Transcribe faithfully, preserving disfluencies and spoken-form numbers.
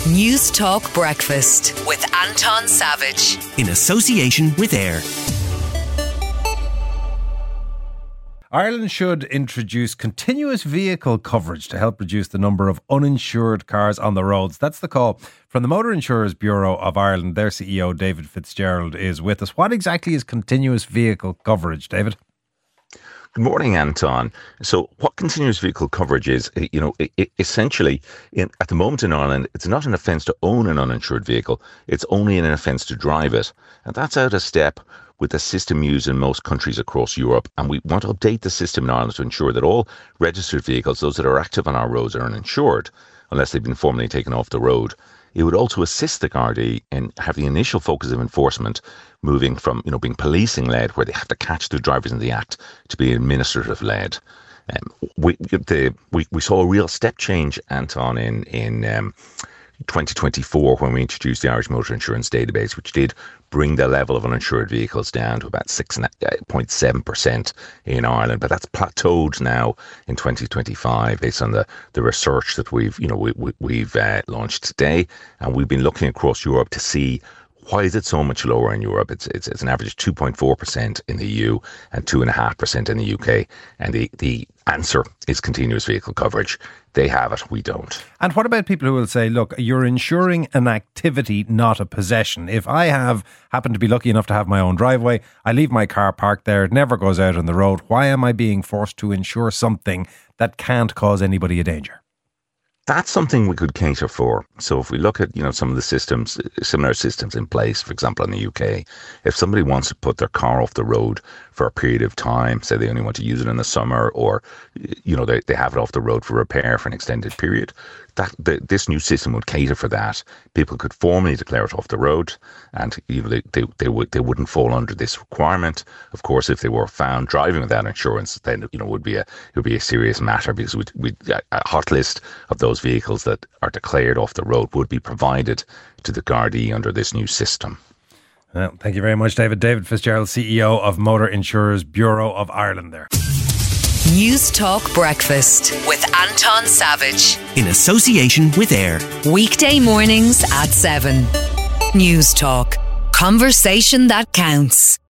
News Talk Breakfast with Anton Savage. In association with Air. Ireland should introduce continuous vehicle coverage to help reduce the number of uninsured cars on the roads. That's the call from the Motor Insurers Bureau of Ireland. Their C E O, David Fitzgerald, is with us. What exactly is continuous vehicle coverage, David? Good morning, Anton. So what continuous vehicle coverage is, you know, it, it essentially, in, at the moment in Ireland, it's not an offence to own an uninsured vehicle. It's only an offence to drive it. And that's out of step with the system used in most countries across Europe. And we want to update the system in Ireland to ensure that all registered vehicles, those that are active on our roads, are uninsured unless they've been formally taken off the road. It would also assist the Gardaí in having the initial focus of enforcement moving from, you know, being policing-led, where they have to catch the drivers in the act, to be administrative-led. Um, we, the, we we saw a real step change, Anton, in in um, twenty twenty-four when we introduced the Irish Motor Insurance Database, which did bring the level of uninsured vehicles down to about six point seven percent in Ireland. But that's plateaued now in twenty twenty-five based on the, the research that we've, you know, we, we, we've uh, launched today. And we've been looking across Europe to see why is it so much lower in Europe. It's it's, it's an average two point four percent in the E U and two point five percent in the U K. And the, the answer is continuous vehicle coverage. They have it, we don't. And what about people who will say, look, you're insuring an activity, not a possession. If I have happen to be lucky enough to have my own driveway, I leave my car parked there, it never goes out on the road. Why am I being forced to insure something that can't cause anybody a danger? That's something we could cater for. So if we look at, you know, some of the systems, similar systems in place, for example, in the U K, if somebody wants to put their car off the road for a period of time, say they only want to use it in the summer, or, you know, they, they have it off the road for repair for an extended period, that the, this new system would cater for that. People could formally declare it off the road, and, you know, they, they, they, would, they wouldn't fall under this requirement. Of course, if they were found driving without insurance, then, you know, it would be a, it would be a serious matter, because we'd, we'd, a hot list of those vehicles that are declared off the road would be provided to the Gardaí under this new system. Well, thank you very much, David. David Fitzgerald, C E O of Motor Insurers Bureau of Ireland there. News Talk Breakfast with Anton Savage. In association with Air. Weekday mornings at seven. News Talk. Conversation that counts.